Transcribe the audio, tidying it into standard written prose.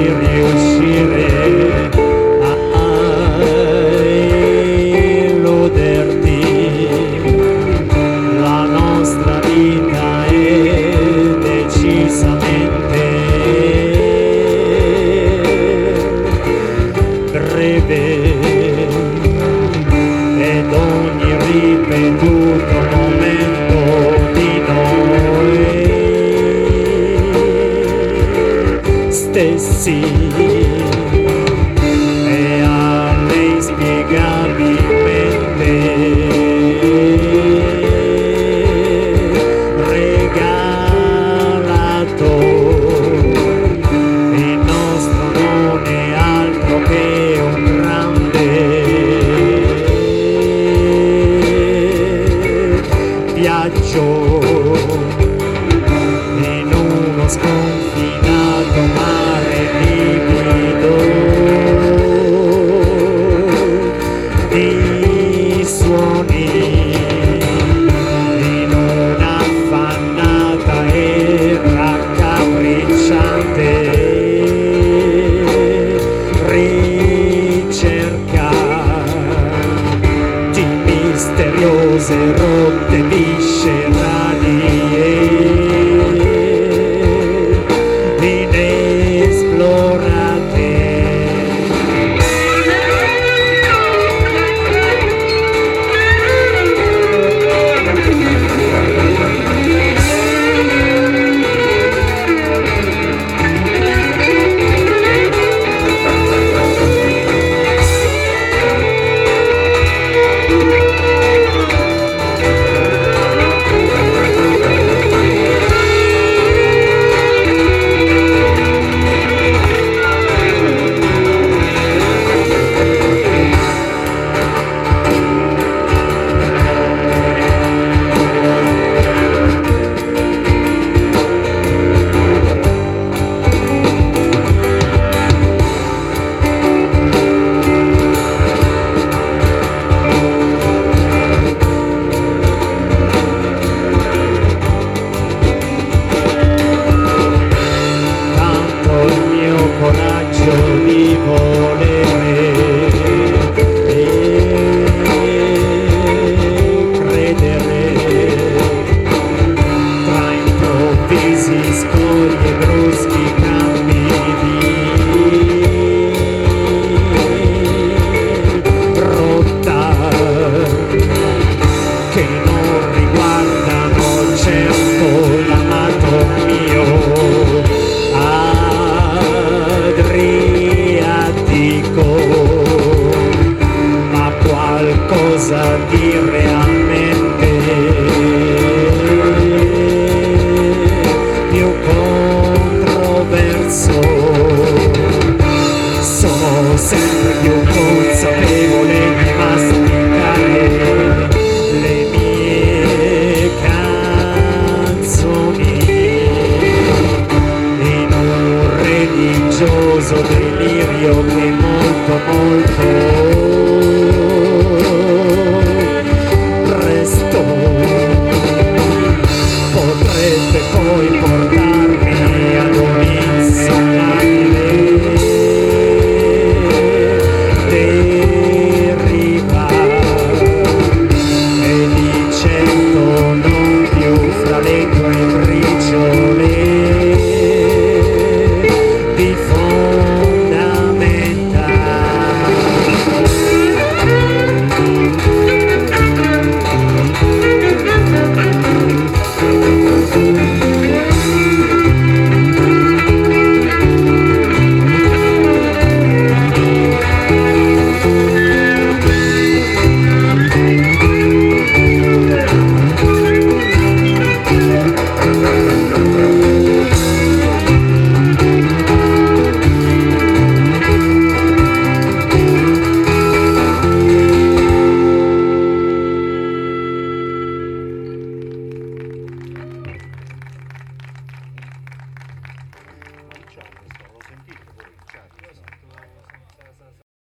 riuscire a illuderti. La nostra vita è decisamente breve ed ogni ripetuto momento di noi stessi è inspiegabilmente regalato. Il nostro non è altro che un grande viaggio in uno sconfinato mare liquido di suoni, in un'affannata e raccapricciante ricerca di misteriose rotte viscerali inesplorate. Coraggio di volere e credere tra improvvisi scogli e bruschi cambi di rotta che non riguardano certo l'amato mio Adriatico, ma qualcosa di realmente più controverso. Sono sempre più consapevole di masticare le mie canzoni in un religioso delirio che molto